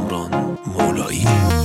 کامران مولایی.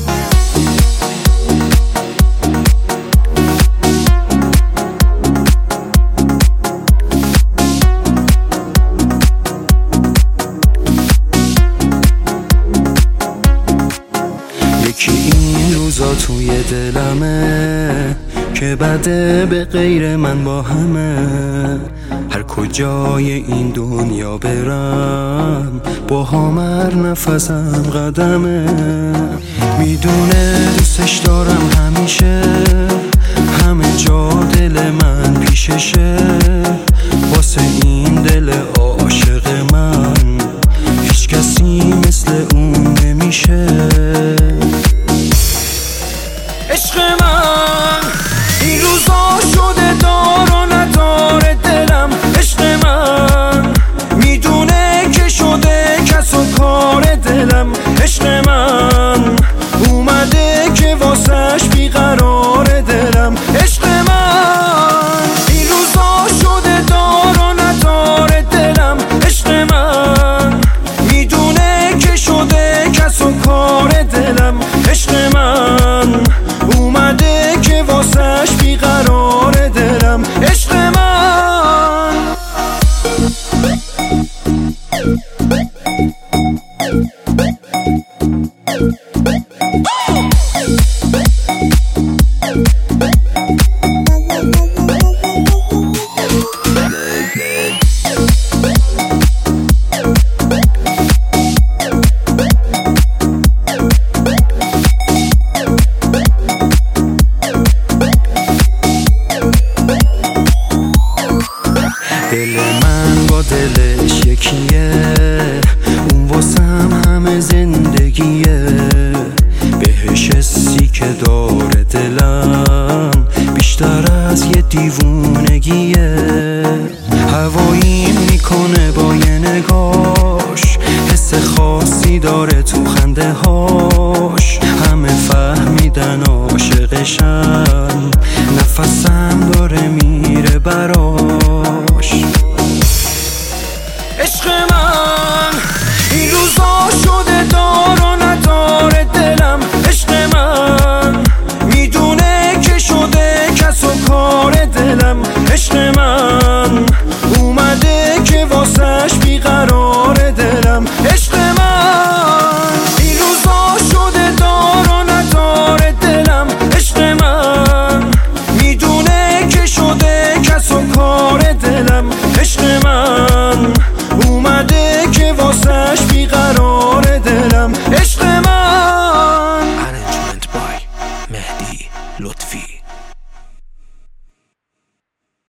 یکی این روزا توی دلمه که بده به غیر من با همه، هر کجای این دنیا برم با همر نفسم قدمه. میدونه دوستش دارم همیشه، همه جا دل من پیششه، واسه این دل عاشق من هیچ کسی مثل اون نمیشه. عشق من این روزا شده دار و نداره دلم، عشق من میدونه که شده کس و کار دلم، عشق من اومده که واسش بیقرار دلم، عشق من این روزا شده دار و نداره دلم، عشق من میدونه که شده کس و کار دلم، عشق من اومده که واسش بیقرار دلم، عشق من. دل من با دلش یکیه، اون واسم همه زندگیه، بهش حسی که داره دلم بیشتر از یه دیوونگیه. هواییم میکنه با یه نگاش، حس خاصی داره تو خنده هاش، همه فهمیدن عاشقشم، نفسم داره میره براش. عشق من